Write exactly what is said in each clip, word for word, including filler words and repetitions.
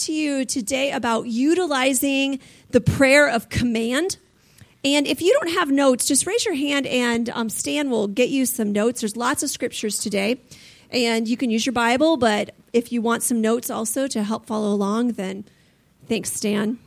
to you today about utilizing the prayer of command. And if you don't have notes, just raise your hand and um, Stan will get you some notes. There's lots of scriptures today, and you can use your Bible, but if you want some notes also to help follow along, then thanks, Stan.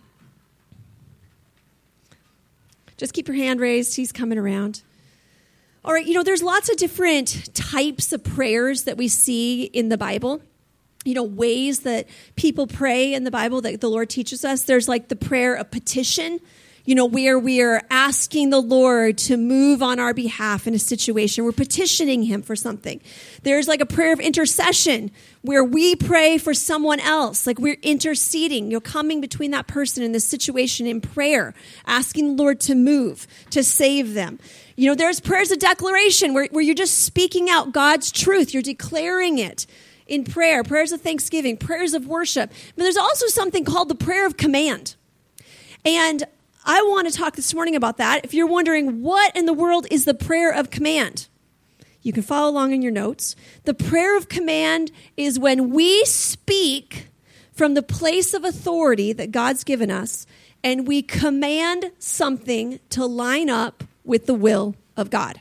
Just keep your hand raised. He's coming around. All right, you know, there's lots of different types of prayers that we see in the Bible. You know, ways that people pray in the Bible that the Lord teaches us. There's like the prayer of petition, you know, where we are asking the Lord to move on our behalf in a situation. We're petitioning him for something. There's like a prayer of intercession where we pray for someone else, like we're interceding, you know, coming between that person and the situation in prayer, asking the Lord to move, to save them. You know, there's prayers of declaration where, where you're just speaking out God's truth. You're declaring it in prayer, prayers of thanksgiving, prayers of worship. But there's also something called the prayer of command. And I want to talk this morning about that. If you're wondering what in the world is the prayer of command, you can follow along in your notes. The prayer of command is when we speak from the place of authority that God's given us, and we command something to line up with the will of God.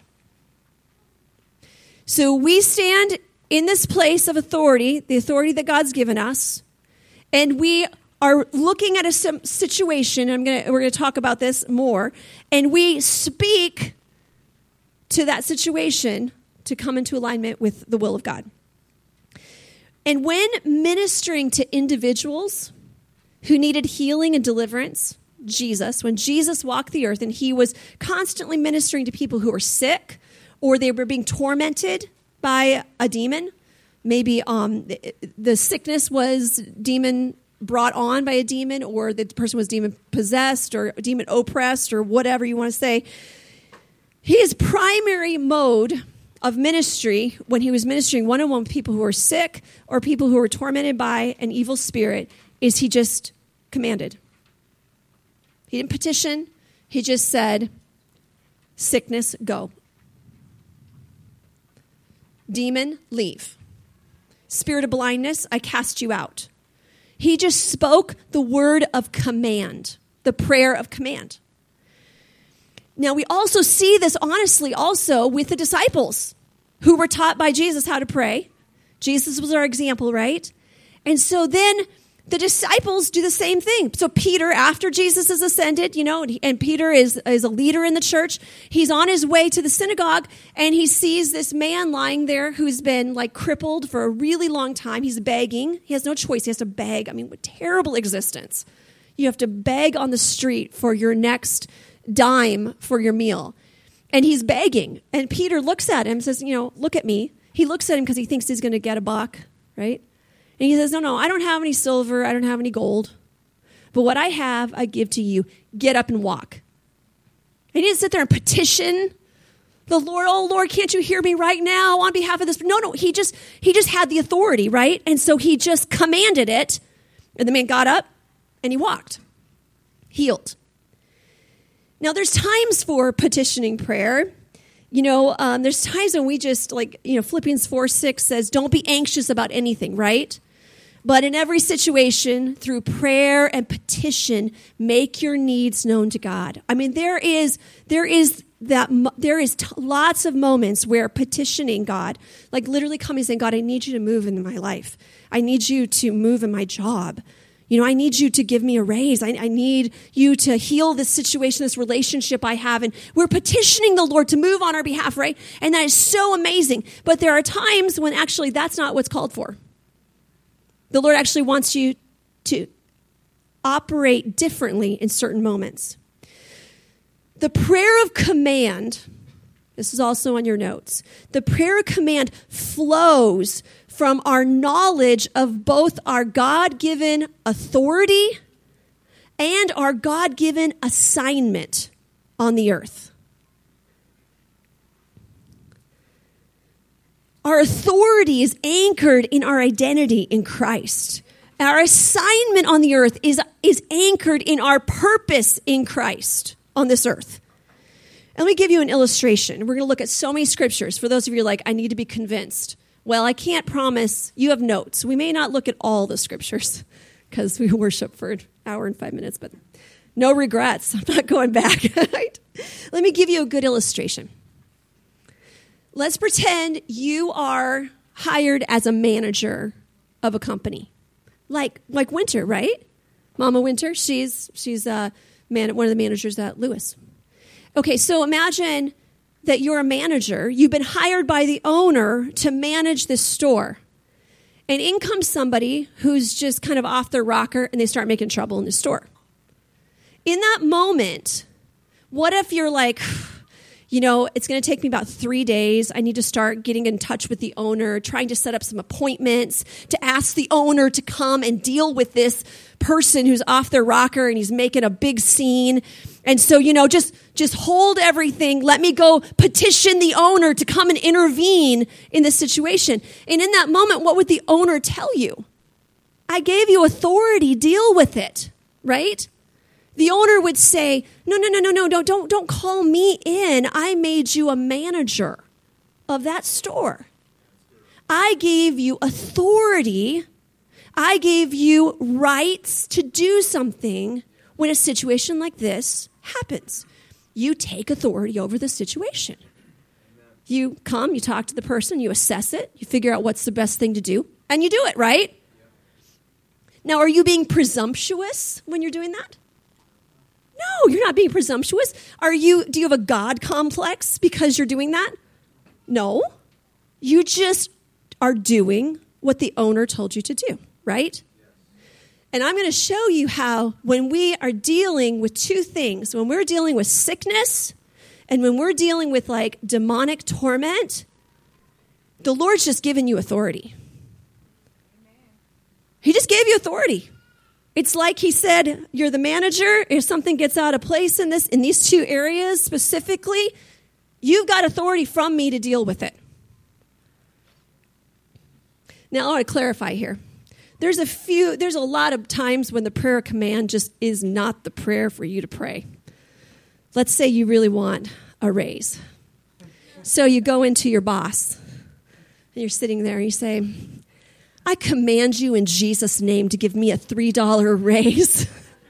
So we stand in this place of authority, the authority that God's given us, and we are looking at a situation, and I'm gonna, we're going to talk about this more, and we speak to that situation to come into alignment with the will of God. And when ministering to individuals who needed healing and deliverance, Jesus, when Jesus walked the earth and he was constantly ministering to people who were sick or they were being tormented by a demon, maybe um, the, the sickness was demon brought on by a demon, or the person was demon possessed or demon oppressed or whatever you want to say. His primary mode of ministry when he was ministering one-on-one with people who were sick or people who were tormented by an evil spirit is he just commanded. He didn't petition. He just said, sickness, go. Demon, leave. Spirit of blindness, I cast you out. He just spoke the word of command, the prayer of command. Now, we also see this honestly also with the disciples who were taught by Jesus how to pray. Jesus was our example, right? And so then the disciples do the same thing. So Peter, after Jesus is ascended, you know, and, he, and Peter is, is a leader in the church, he's on his way to the synagogue, and he sees this man lying there who's been like crippled for a really long time. He's begging. He has no choice. He has to beg. I mean, what terrible existence. You have to beg on the street for your next dime for your meal. And he's begging. And Peter looks at him and says, you know, look at me. He looks at him because he thinks he's going to get a buck, right? And he says, no, no, I don't have any silver. I don't have any gold. But what I have, I give to you. Get up and walk. And he didn't sit there and petition the Lord. Oh, Lord, can't you hear me right now on behalf of this? No, no, he just he just had the authority, right? And so he just commanded it. And the man got up and he walked. Healed. Now, there's times for petitioning prayer. You know, um, there's times when we just, like, you know, Philippians four six says, don't be anxious about anything, right? But in every situation, through prayer and petition, make your needs known to God. I mean, there is there is that there is t- lots of moments where petitioning God, like literally coming and saying, God, I need you to move in my life. I need you to move in my job. You know, I need you to give me a raise. I, I need you to heal this situation, this relationship I have. And we're petitioning the Lord to move on our behalf, right? And that is so amazing. But there are times when actually that's not what's called for. The Lord actually wants you to operate differently in certain moments. The prayer of command, this is also on your notes. The prayer of command flows from our knowledge of both our God-given authority and our God-given assignment on the earth. Our authority is anchored in our identity in Christ. Our assignment on the earth is, is anchored in our purpose in Christ on this earth. And let me give you an illustration. We're going to look at so many scriptures. For those of you who are like, I need to be convinced. Well, I can't promise. You have notes. We may not look at all the scriptures because we worship for an hour and five minutes, but no regrets. I'm not going back. Right? Let me give you a good illustration. Let's pretend you are hired as a manager of a company, like like Winter, right? Mama Winter, she's she's uh, man, one of the managers at Lewis. Okay, so imagine that you're a manager. You've been hired by the owner to manage this store. And in comes somebody who's just kind of off their rocker, and they start making trouble in the store. In that moment, what if you're like, you know, it's going to take me about three days. I need to start getting in touch with the owner, trying to set up some appointments to ask the owner to come and deal with this person who's off their rocker and he's making a big scene. And so, you know, just, just hold everything. Let me go petition the owner to come and intervene in this situation. And in that moment, what would the owner tell you? I gave you authority, deal with it, right? The owner would say, no, no, no, no, no, don't, don't, don't call me in. I made you a manager of that store. I gave you authority. I gave you rights to do something when a situation like this happens. You take authority over the situation. You come, you talk to the person, you assess it, you figure out what's the best thing to do, and you do it, right? Now, are you being presumptuous when you're doing that? No, you're not being presumptuous. Are you? Do you have a God complex because you're doing that? No. You just are doing what the owner told you to do, right? And I'm going to show you how when we are dealing with two things, when we're dealing with sickness and when we're dealing with like demonic torment, the Lord's just given you authority. He just gave you authority. It's like he said, you're the manager. If something gets out of place in this, in these two areas specifically, you've got authority from me to deal with it. Now, I want to clarify here. There's a few, there's a lot of times when the prayer of command just is not the prayer for you to pray. Let's say you really want a raise. So you go into your boss, and you're sitting there, and you say, I command you in Jesus' name to give me a three dollars raise.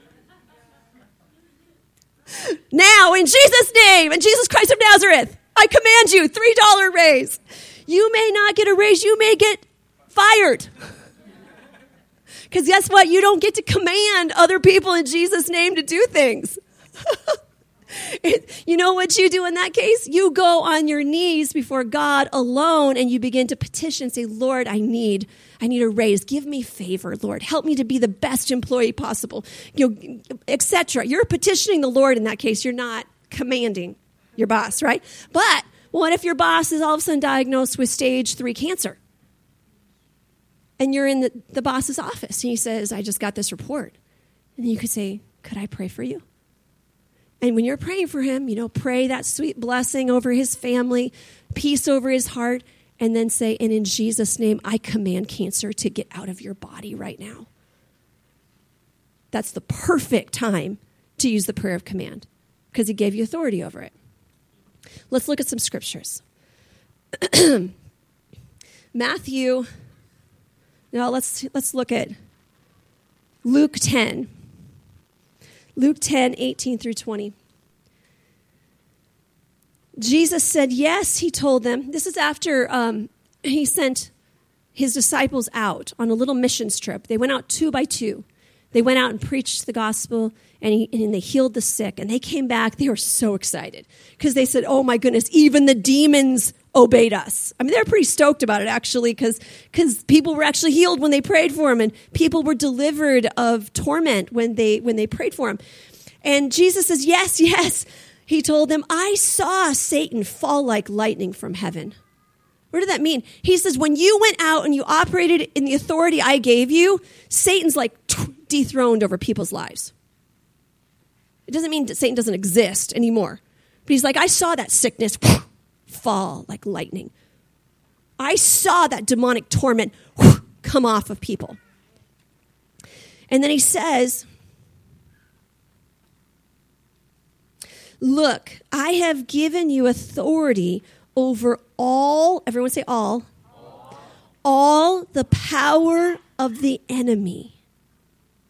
Now, in Jesus' name, in Jesus Christ of Nazareth, I command you, three dollars raise. You may not get a raise. You may get fired. Because guess what? You don't get to command other people in Jesus' name to do things. It, you know what you do in that case? You go on your knees before God alone and you begin to petition and say, Lord, I need, I need a raise. Give me favor, Lord. Help me to be the best employee possible, you know, et cetera. You're petitioning the Lord in that case. You're not commanding your boss, right? But what if your boss is all of a sudden diagnosed with stage three cancer? And you're in the, the boss's office and he says, I just got this report. And then you could say, could I pray for you? And when you're praying for him, you know, pray that sweet blessing over his family, peace over his heart, and then say, and in Jesus' name, I command cancer to get out of your body right now. That's the perfect time to use the prayer of command because he gave you authority over it. Let's look at some scriptures. Matthew, now let's let's look at Luke ten. Luke ten, eighteen through twenty. Jesus said, yes, he told them. This is after um, he sent his disciples out on a little missions trip. They went out two by two. They went out and preached the gospel, and, he, and they healed the sick. And they came back. They were so excited because they said, oh, my goodness, even the demons obeyed us. I mean, they're pretty stoked about it, actually, because because people were actually healed when they prayed for him, and people were delivered of torment when they when they prayed for him. And Jesus says, yes, yes. He told them, I saw Satan fall like lightning from heaven. What did that mean? He says, when you went out and you operated in the authority I gave you, Satan's like dethroned over people's lives. It doesn't mean that Satan doesn't exist anymore. But he's like, I saw that sickness fall like lightning. I saw that demonic torment come off of people. And then he says, look, I have given you authority over all, everyone say all, all, all the power of the enemy.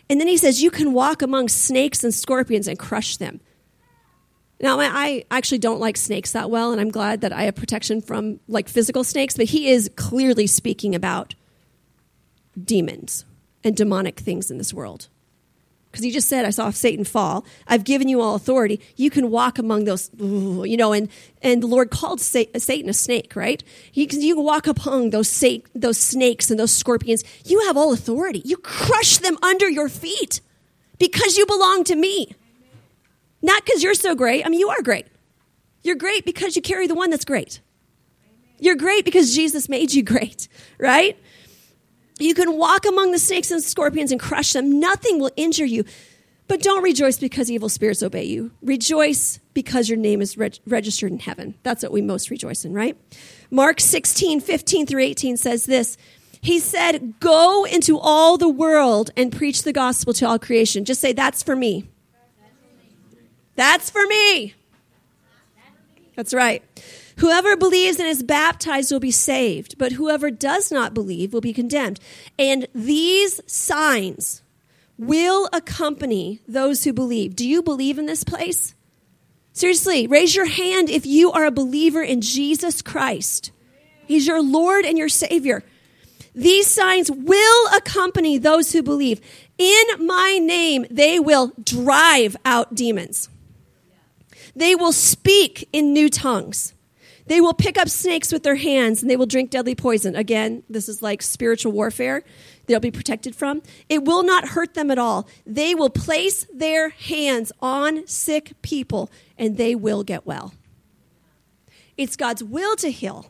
And then he says, you can walk among snakes and scorpions and crush them. Now, I actually don't like snakes that well, and I'm glad that I have protection from like physical snakes, but he is clearly speaking about demons and demonic things in this world. Because he just said, I saw Satan fall. I've given you all authority. You can walk among those, you know, and, and the Lord called Satan a snake, right? You can, you can walk among those, sa- those snakes and those scorpions. You have all authority. You crush them under your feet because you belong to me. Not because you're so great. I mean, you are great. You're great because you carry the one that's great. You're great because Jesus made you great, right? You can walk among the snakes and scorpions and crush them. Nothing will injure you. But don't rejoice because evil spirits obey you. Rejoice because your name is reg- registered in heaven. That's what we most rejoice in, right? Mark sixteen, fifteen through eighteen says this. He said, go into all the world and preach the gospel to all creation. Just say, that's for me. That's for me. That's right. Whoever believes and is baptized will be saved, but whoever does not believe will be condemned. And these signs will accompany those who believe. Do you believe in this place? Seriously, raise your hand if you are a believer in Jesus Christ. He's your Lord and your Savior. These signs will accompany those who believe. In my name, they will drive out demons. They will speak in new tongues. They will pick up snakes with their hands, and they will drink deadly poison. Again, this is like spiritual warfare they'll be protected from. It will not hurt them at all. They will place their hands on sick people, and they will get well. It's God's will to heal.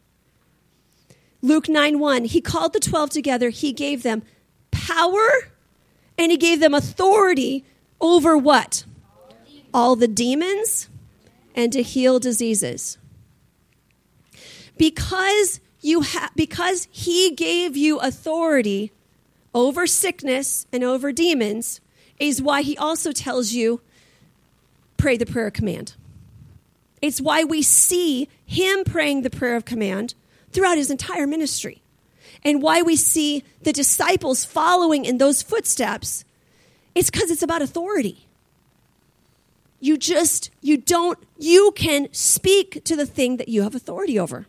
Luke nine one, he called the twelve together. He gave them power, and he gave them authority over what? All the demons, and to heal diseases. Because you ha- because he gave you authority over sickness and over demons is why he also tells you, pray the prayer of command. It's why we see him praying the prayer of command throughout his entire ministry. And why we see the disciples following in those footsteps. It's because it's about authority. You just, you don't, you can speak to the thing that you have authority over.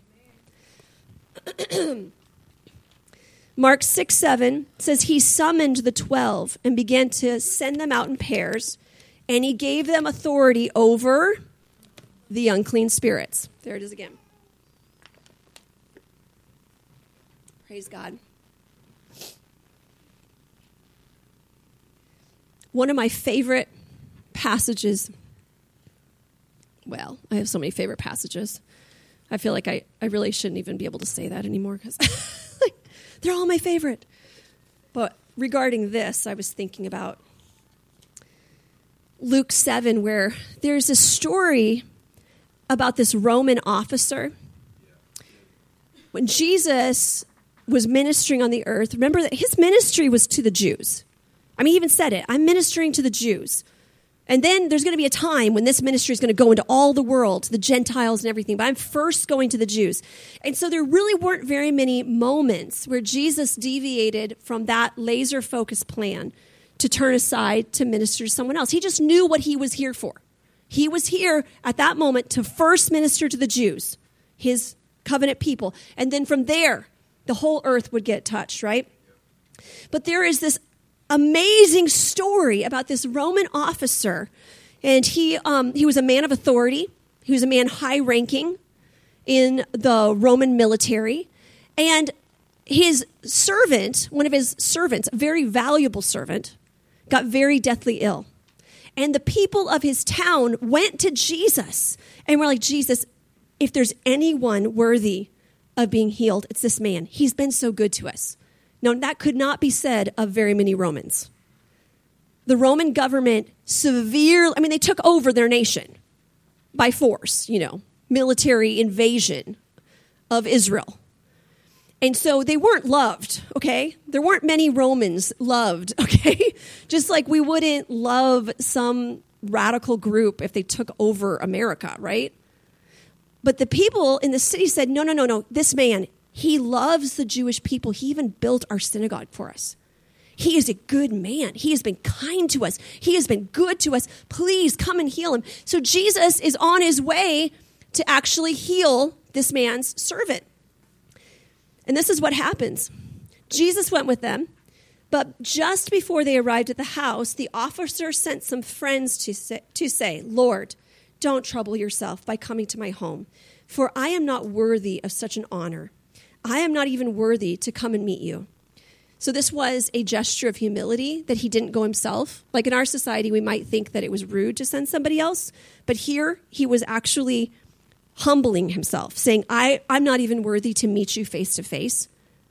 Mark six seven says he summoned the twelve and began to send them out in pairs, and he gave them authority over the unclean spirits. There it is again. Praise God. One of my favorite passages, well, I have so many favorite passages. I feel like I, I really shouldn't even be able to say that anymore because like, they're all my favorite. But regarding this, I was thinking about Luke seven, where there's a story about this Roman officer. When Jesus was ministering on the earth, remember that his ministry was to the Jews. I mean, he even said it, I'm ministering to the Jews. And then there's going to be a time when this ministry is going to go into all the world, the Gentiles and everything. But I'm first going to the Jews. And so there really weren't very many moments where Jesus deviated from that laser-focused plan to turn aside to minister to someone else. He just knew what he was here for. He was here at that moment to first minister to the Jews, his covenant people. And then from there, the whole earth would get touched, right? But there is this amazing story about this Roman officer, and he um, he was a man of authority. He was a man high-ranking in the Roman military, and his servant, one of his servants, a very valuable servant, got very deathly ill. And the people of his town went to Jesus and were like, Jesus, if there's anyone worthy of being healed, it's this man. He's been so good to us. No, that could not be said of very many Romans. The Roman government severely, I mean, they took over their nation by force, you know, military invasion of Israel. And so they weren't loved, okay? There weren't many Romans loved, okay? Just like we wouldn't love some radical group if they took over America, right? But the people in the city said, no, no, no, no, this man, he loves the Jewish people. He even built our synagogue for us. He is a good man. He has been kind to us. He has been good to us. Please come and heal him. So Jesus is on his way to actually heal this man's servant. And this is what happens. Jesus went with them, but just before they arrived at the house, the officer sent some friends to say, to say, Lord, don't trouble yourself by coming to my home, for I am not worthy of such an honor. I am not even worthy to come and meet you. So this was a gesture of humility that he didn't go himself. Like in our society, we might think that it was rude to send somebody else. But here, he was actually humbling himself, saying, I, I'm not even worthy to meet you face to face.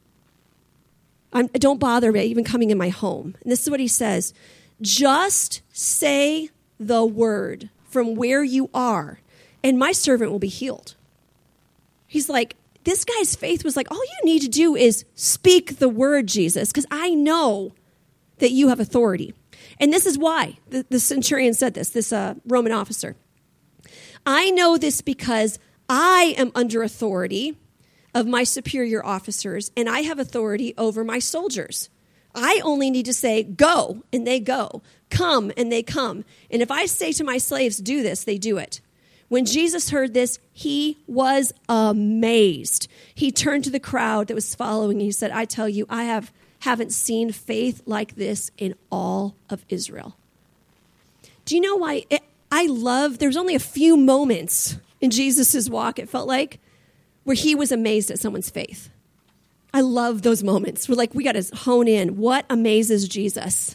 I'm, don't bother me even coming in my home. And this is what he says. Just say the word from where you are, and my servant will be healed. He's like, this guy's faith was like, all you need to do is speak the word, Jesus, because I know that you have authority. And this is why the, the centurion said this, this uh, Roman officer. I know this because I am under authority of my superior officers, and I have authority over my soldiers. I only need to say, go, and they go. Come, and they come. And if I say to my slaves, do this, they do it. When Jesus heard this, he was amazed. He turned to the crowd that was following, and he said, I tell you, I have, haven't seen faith like this in all of Israel. Do you know why? It, I love, there's only a few moments in Jesus' walk, it felt like, where he was amazed at someone's faith. I love those moments. We're like, we got to hone in. What amazes Jesus?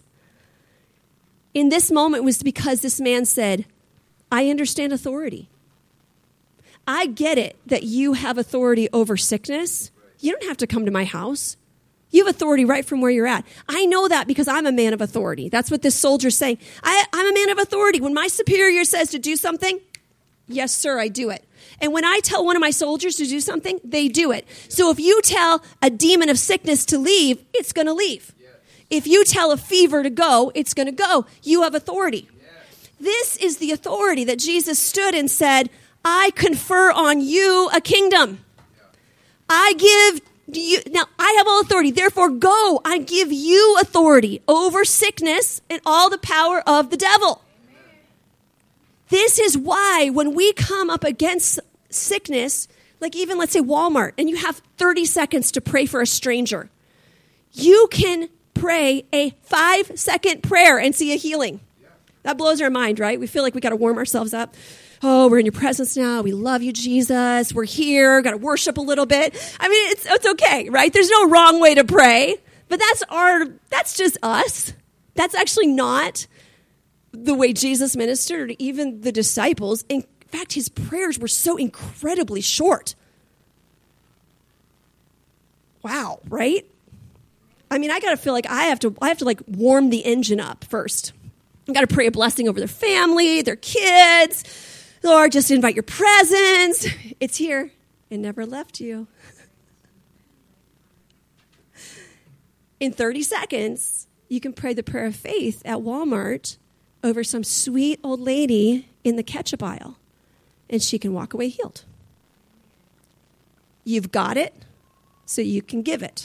In this moment was because this man said, I understand authority. I get it that you have authority over sickness. You don't have to come to my house. You have authority right from where you're at. I know that because I'm a man of authority. That's what this soldier's saying. I, I'm a man of authority. When my superior says to do something, yes, sir, I do it. And when I tell one of my soldiers to do something, they do it. So if you tell a demon of sickness to leave, it's going to leave. If you tell a fever to go, it's going to go. You have authority. This is the authority that Jesus stood and said, I confer on you a kingdom. I give you, now I have all authority, therefore go. I give you authority over sickness and all the power of the devil. This is why when we come up against sickness, like even let's say Walmart, and you have thirty seconds to pray for a stranger, you can pray a five-second prayer and see a healing. That blows our mind, right? We feel like we got to warm ourselves up. Oh, we're in your presence now. We love you, Jesus. We're here. Got to worship a little bit. I mean, it's it's okay, right? There's no wrong way to pray, but that's our that's just us. That's actually not the way Jesus ministered, or even the disciples. In fact, his prayers were so incredibly short. Wow, right? I mean, I got to feel like I have to I have to like warm the engine up first. I've got to pray a blessing over their family, their kids. Lord, just invite your presence. It's here. It never left you. In thirty seconds, you can pray the prayer of faith at Walmart over some sweet old lady in the ketchup aisle, and she can walk away healed. You've got it, so you can give it.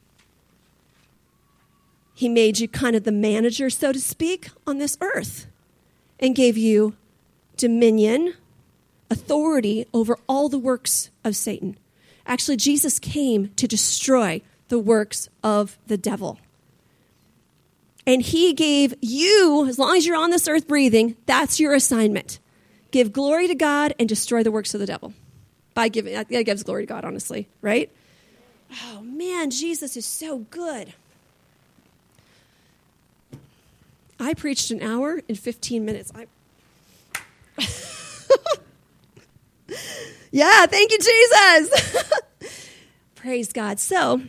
He made you kind of the manager, so to speak, on this earth and gave you dominion, authority over all the works of Satan. Actually, Jesus came to destroy the works of the devil. And he gave you, as long as you're on this earth breathing, that's your assignment. Give glory to God and destroy the works of the devil. By giving, that gives glory to God, honestly, right? Oh, man, Jesus is so good. I preached an hour and fifteen minutes. I... yeah, thank you, Jesus. Praise God. So,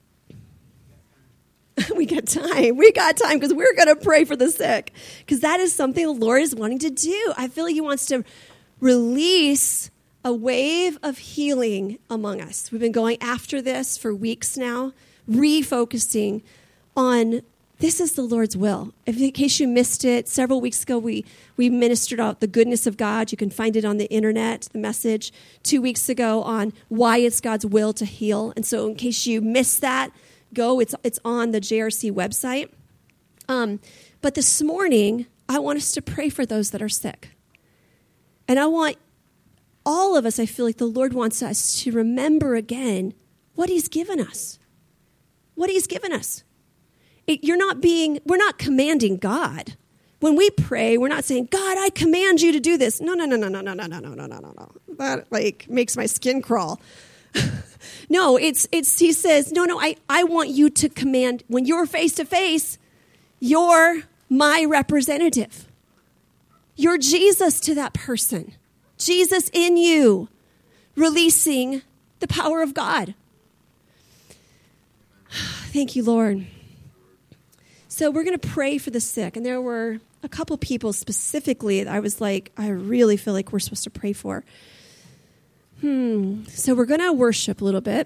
we got time. We got time because we're going to pray for the sick, because that is something the Lord is wanting to do. I feel like he wants to release a wave of healing among us. We've been going after this for weeks now, refocusing on this is the Lord's will. If, in case you missed it, several weeks ago, we, we ministered out the goodness of God. You can find it on the internet, the message. Two weeks ago on why it's God's will to heal. And so in case you missed that, go. It's it's on the J R C website. Um, but this morning, I want us to pray for those that are sick. And I want all of us, I feel like the Lord wants us to remember again what he's given us. What he's given us. It, you're not being, we're not commanding God. When we pray, we're not saying, God, I command you to do this. No, no, no, no, no, no, no, no, no, no, no, no. That like makes my skin crawl. No, it's, it's, he says, no, no, I, I want you to command, when you're face to face, you're my representative. You're Jesus to that person. Jesus in you, releasing the power of God. Thank you, Lord. So we're going to pray for the sick. And there were a couple people specifically that I was like, I really feel like we're supposed to pray for. Hmm. So we're going to worship a little bit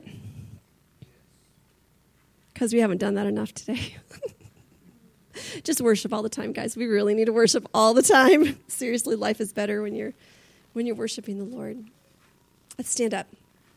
because we haven't done that enough today. Just worship all the time, guys. We really need to worship all the time. Seriously, life is better when you're when you're worshiping the Lord. Let's stand up.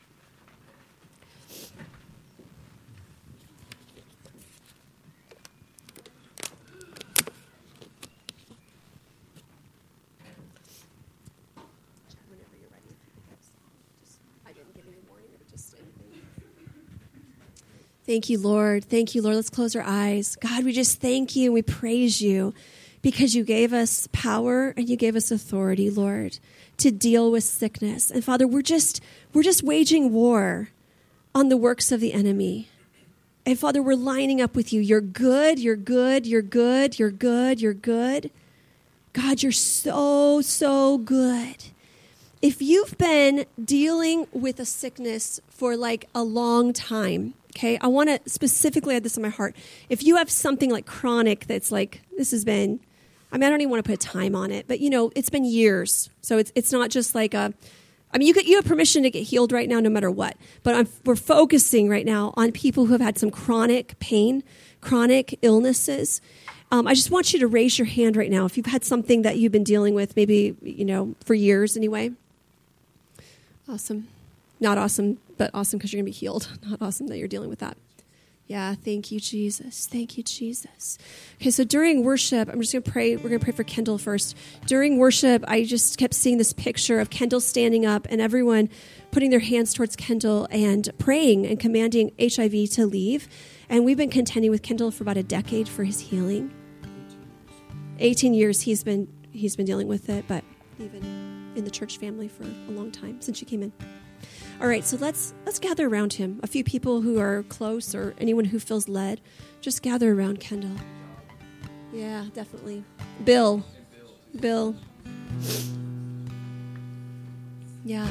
Thank you, Lord. Thank you, Lord. Let's close our eyes. God, we just thank you and we praise you because you gave us power and you gave us authority, Lord, to deal with sickness. And Father, we're just we're just waging war on the works of the enemy. And Father, we're lining up with you. You're good, you're good, you're good, you're good, you're good. God, you're so, so good. If you've been dealing with a sickness for like a long time, okay, I want to specifically add this in my heart. If you have something like chronic that's like, this has been, I mean, I don't even want to put a time on it, but, you know, it's been years. So it's it's not just like a, I mean, you could, you have permission to get healed right now no matter what. But I'm, we're focusing right now on people who have had some chronic pain, chronic illnesses. Um, I just want you to raise your hand right now if you've had something that you've been dealing with, maybe, you know, for years anyway. Awesome. Not awesome, but awesome because you're going to be healed. Not awesome that you're dealing with that. Yeah, thank you, Jesus. Thank you, Jesus. Okay, so during worship, I'm just going to pray. We're going to pray for Kendall first. During worship, I just kept seeing this picture of Kendall standing up and everyone putting their hands towards Kendall and praying and commanding H I V to leave. And we've been contending with Kendall for about a decade for his healing. eighteen years he's been he's been dealing with it, but even in the church family for a long time since you came in. All right, so let's let's gather around him. A few people who are close or anyone who feels led, just gather around Kendall. Yeah, definitely. Bill. Bill. Yeah.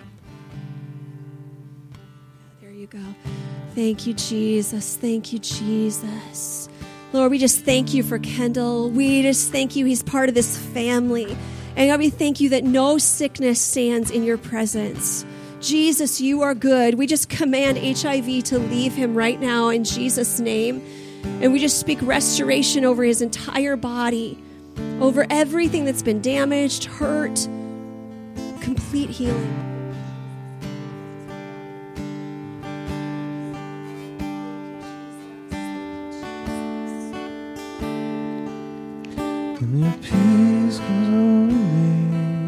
There you go. Thank you, Jesus. Thank you, Jesus. Lord, we just thank you for Kendall. We just thank you he's part of this family. And God, we thank you that no sickness stands in your presence. Jesus, you are good. We just command H I V to leave him right now in Jesus' name. And we just speak restoration over his entire body, over everything that's been damaged, hurt, complete healing. And your peace goes over me.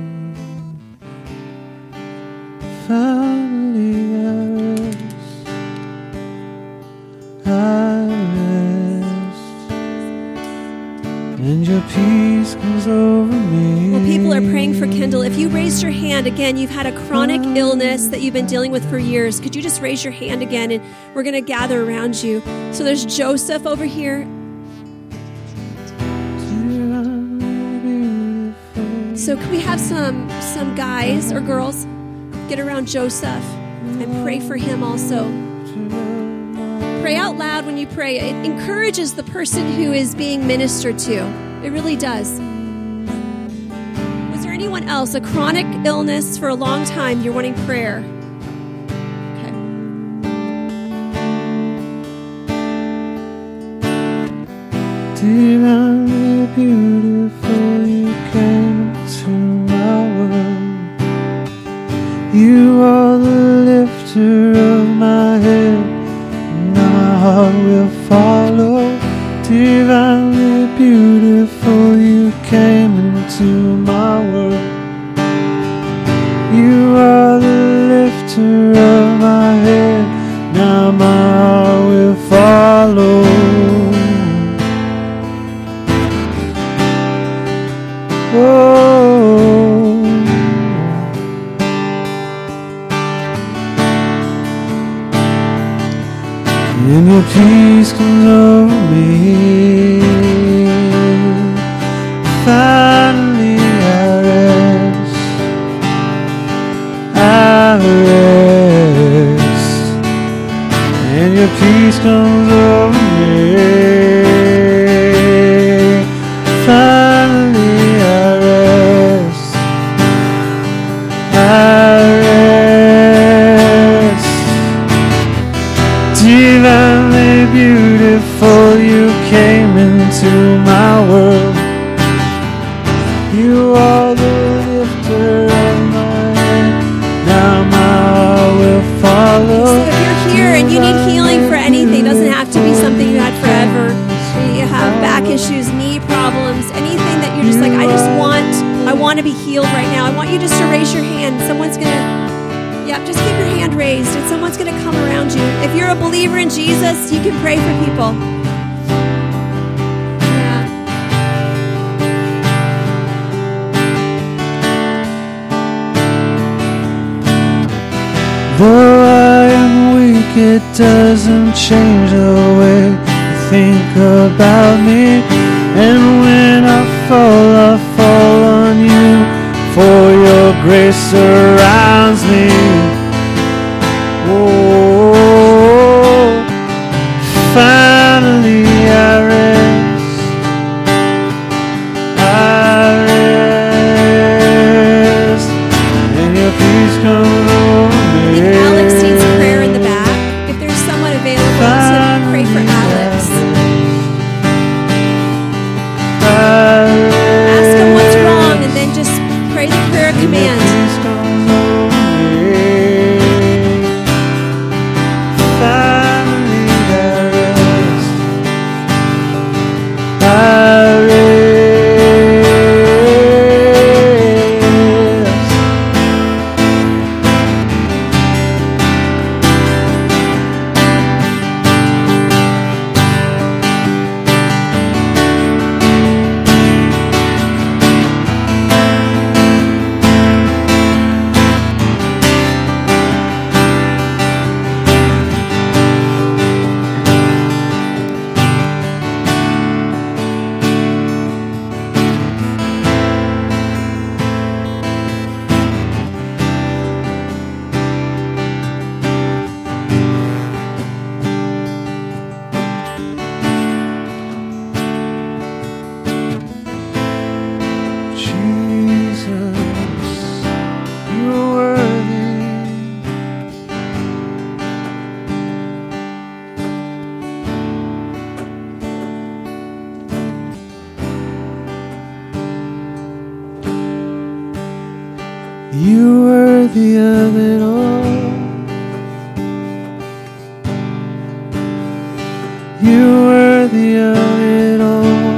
Finally I rest, I rest, and your peace comes over me. Well, people are praying for Kendall. If you raised your hand again, you've had a chronic illness that you've been dealing with for years. Could you just raise your hand again, and we're going to gather around you. So there's Joseph over here. So can we have some some guys or girls get around Joseph and pray for him also? Pray out loud when you pray. It encourages the person who is being ministered to. It really does. Was there anyone else, a chronic illness for a long time, you're wanting prayer? Okay. Divinely beautiful, you came to my world. You are the lifter of my head, and now my heart will will follow. Divinely beautiful, you came into my world. You are the lifter of my head, now my heart will follow. Oh, and your peace comes over me. Finally I rest, I rest, and your peace comes over me. Finally I rest, I rest. Divinely beautiful, you came into my world. You are the lifter of my head, now my heart will follow. So if you're here and you need healing for anything, it doesn't have to be something you had forever. You have back issues, knee problems, anything that you're just like, I just want, I want to be healed right now. I want you just to raise your hand. Someone's going to, yep, just keep your hand raised and someone's going to come around you. If you're a believer in Jesus, you can pray for people. Yeah. Though I am weak, it doesn't change the way you think about me. And when I fall, I fall on you, for your grace surrounds me. Oh, finally I rest, I rest, and your peace comes over me. Alex needs prayer in the back. If there's someone available to pray for Alex, ask him what's wrong and then just pray the prayer of command. You worthy of it all. You worthy of it all.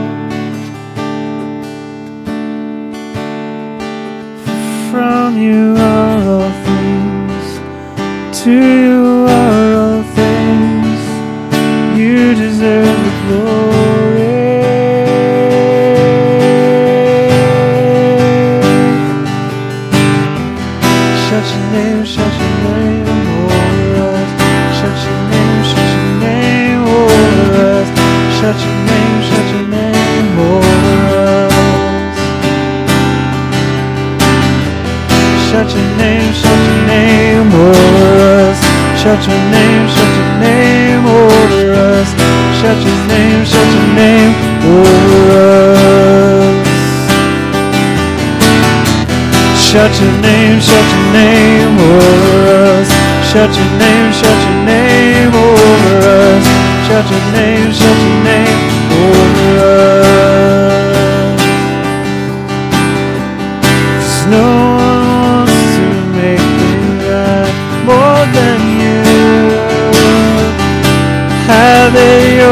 From you are all things, to you are all things. You deserve the glory. Shout your name, shout your name over us. Shout your name, shout your name over us. Shout your name, shout your name over us. Shout your name, shout your name over us. Shout your name, shout your name over us. Shout your name, shout your name over us. Shout your name, shout your name over us. Shout your name, shout your name over us. Shout your name, shout your name over us. 'Cause no one wants to make things right more than you. Have it your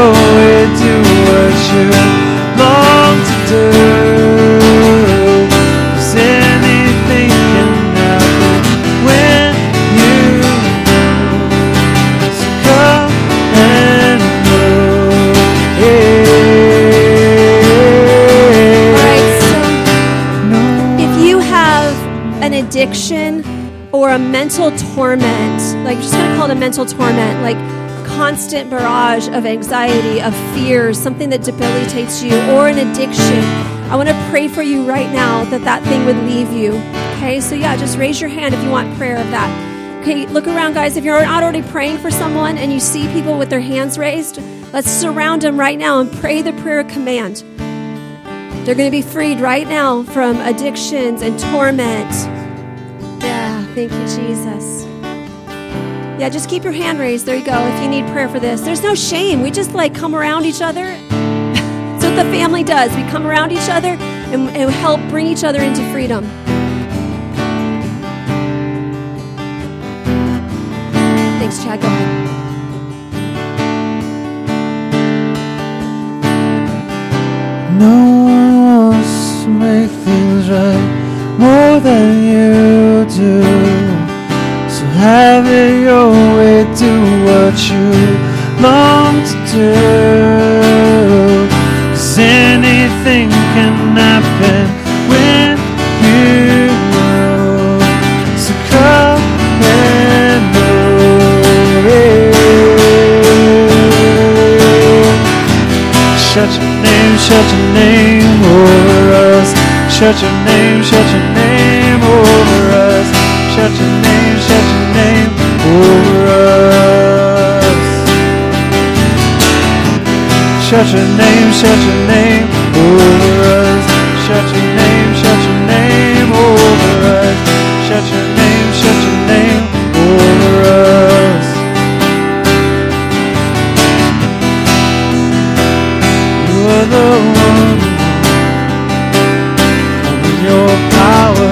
a mental torment, like you're just going to call it a mental torment, like constant barrage of anxiety, of fears, something that debilitates you, or an addiction, I want to pray for you right now that that thing would leave you. Okay, so yeah, just raise your hand if you want prayer of that. Okay, look around, guys. If you're not already praying for someone and you see people with their hands raised, let's surround them right now and pray the prayer of command. They're going to be freed right now from addictions and torment. Yeah, thank you, Jesus. Yeah, just keep your hand raised. There you go. If you need prayer for this, there's no shame. We just like come around each other. That's what the family does. We come around each other and, and help bring each other into freedom. Thanks, Chad. Go ahead. No one wants to make things right more than you do. So have it your way, do what you long to do. 'Cause anything can happen when you know. So come and know it. Shut your name, shut your name over us. Shut your name, shut your name over us. Shut your name, shut your name over us. Shut your name, shut your name over us. Shut your name, shut your name over us. Shut your name, shut your name over us. You are the one, come in your power.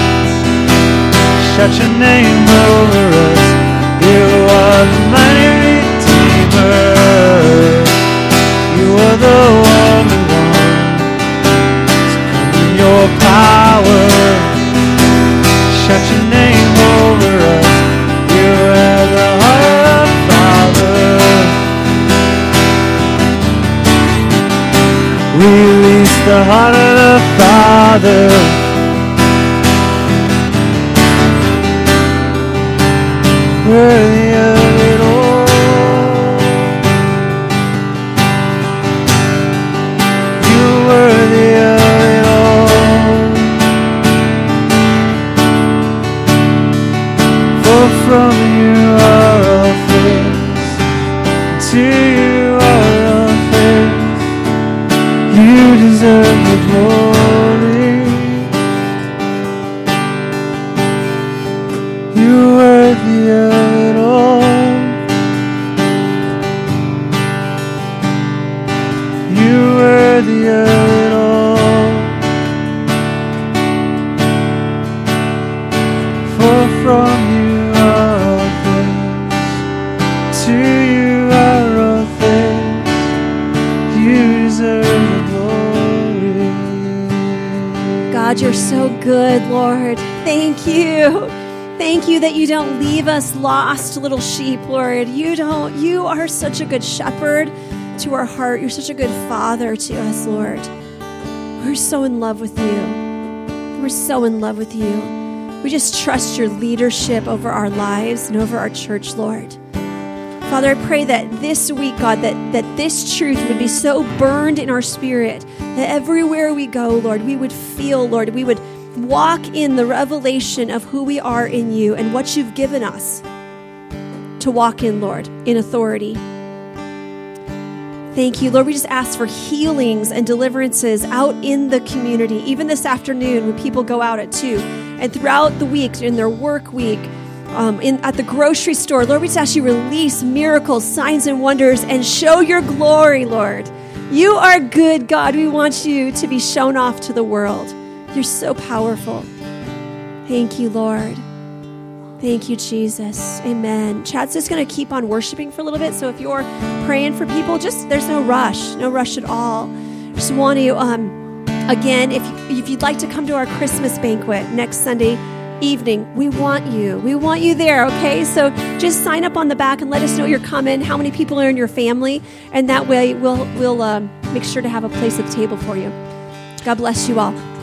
Shut your name over us. You are the mighty Redeemer. You are the only one. So come in your power. Shut your name over us. You have the heart of the Father. Release the heart of the Father. Worthy of it all. You're worthy of it all. For from you are all things, to you are all things. You deserve the glory. You're worthy of it all. You're worthy of it all. For from you are all things, to you are all things. You deserve the glory. God, you're so good, Lord. Thank you. Thank you that you don't leave us lost little sheep, Lord. You don't. You are such a good shepherd to our heart. You're such a good father to us, Lord. We're so in love with you. We're so in love with you. We just trust your leadership over our lives and over our church, Lord. Father, I pray that this week, God, that, that this truth would be so burned in our spirit that everywhere we go, Lord, we would feel, Lord, we would walk in the revelation of who we are in you and what you've given us to walk in, Lord, in authority. Thank you, Lord. We just ask for healings and deliverances out in the community, even this afternoon when people go out at two, and throughout the week, in their work week, um, in at the grocery store. Lord, we just ask you release miracles, signs, and wonders, and show your glory, Lord. You are good, God. We want you to be shown off to the world. You're so powerful. Thank you, Lord. Thank you, Jesus. Amen. Chad's just going to keep on worshiping for a little bit. So if you're praying for people, just there's no rush, no rush at all. Just want to, um, again, if, if you'd like to come to our Christmas banquet next Sunday evening, we want you. We want you there, okay? So just sign up on the back and let us know you're coming, how many people are in your family, and that way we'll, we'll um, make sure to have a place at the table for you. God bless you all.